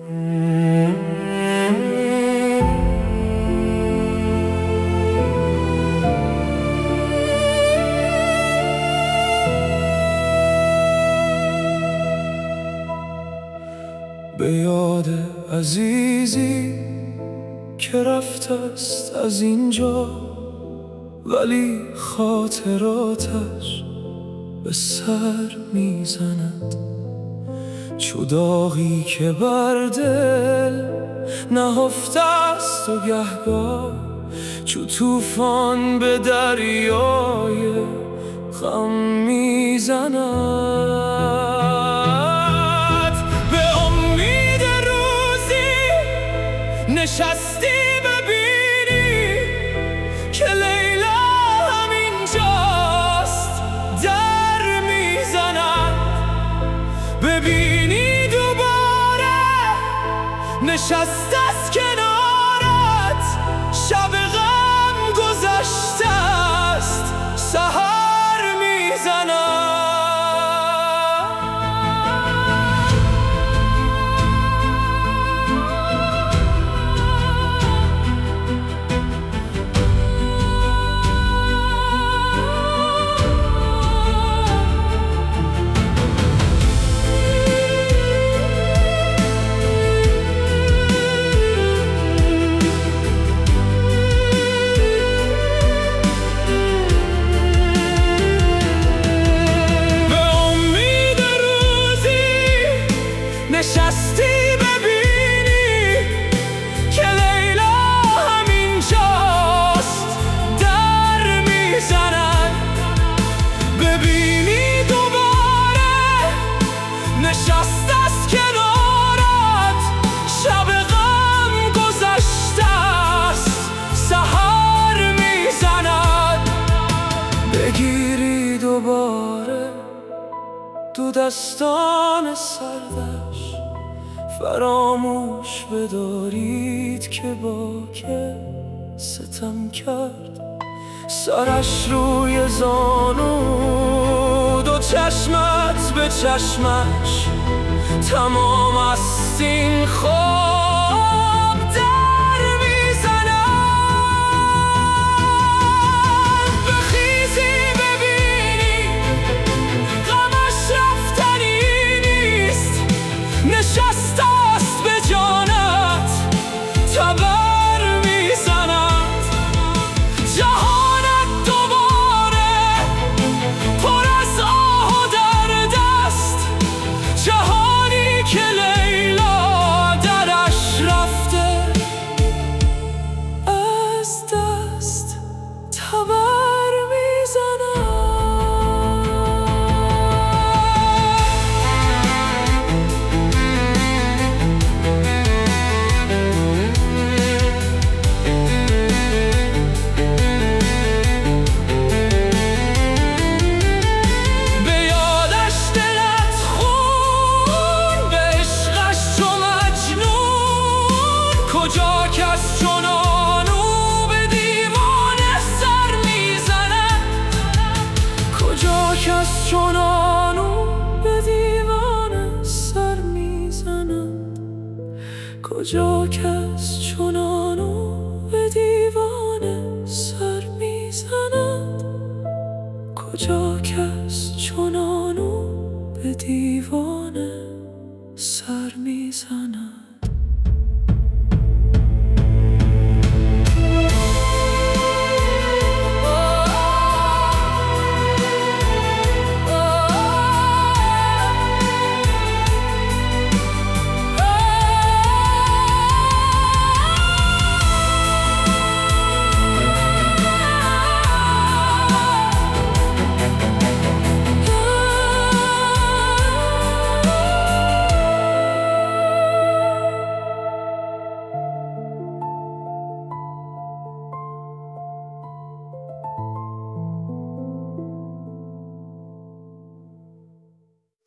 به یاد عزیزی که رفت است از اینجا، ولی خاطراتش به سر میزند. چو داغی که بر دل نهفته است و گهگاه، چو طوفان به دریای غم میزند. نشستی ببینی که لیلا همینجاست در میزند. ببینی دوباره نشست از کنارت، شب غم گذشته است سحر میزند. نشستی ببینی که لیلا همینجاست در میزند. ببینی دوباره نشست از کنارت، شب غم گذشته است سحر میزند. بگیری دوباره دو دستان سردش، فراموش بدارید که با که ستم کرد. سرش روی زانو، دو چشمت به چشمش، تمام است این خواب در میزند. بخیزی ببینی غمش رفتنی نیست، نشست است به جانت تبر میزند. جهانت دوباره پر از آه و درد است، جهانی که لیلا درش رفته از دست تبر میزند. کجا کس چنان او به دیوانه سر میزند. کجا کس چنان او به دیوانه سر میزند. کجا کس چنان او به دیوانه سر میزند. کجا کس چنان او به دیوانه سر میزند.